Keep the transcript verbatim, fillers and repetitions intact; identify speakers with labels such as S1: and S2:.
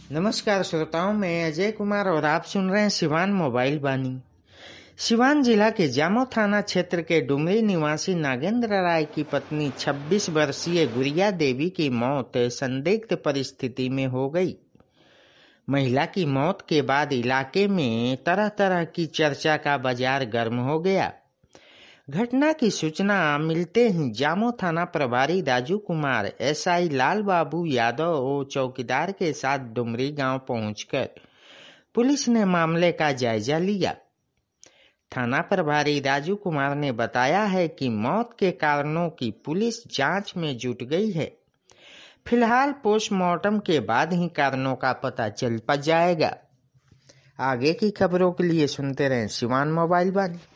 S1: नमस्कार श्रोताओं, मैं अजय कुमार और आप सुन रहे हैं सिवान मोबाइल वाणी। सिवान जिला के जामो थाना क्षेत्र के डुमरी निवासी नागेंद्र राय की पत्नी छब्बीस वर्षीय गुड़िया देवी की मौत संदिग्ध परिस्थिति में हो गई। महिला की मौत के बाद इलाके में तरह तरह की चर्चा का बाजार गर्म हो गया। घटना की सूचना मिलते ही जामो थाना प्रभारी राजू कुमार, एसआई लाल बाबू यादव और चौकीदार के साथ डुमरी गांव पहुंचकर पुलिस ने मामले का जायजा लिया। थाना प्रभारी राजू कुमार ने बताया है कि मौत के कारणों की पुलिस जांच में जुट गई है। फिलहाल पोस्टमार्टम के बाद ही कारणों का पता चल जाएगा। आगे की खबरों के लिए सुनते रहें सिवान मोबाइल वाणी।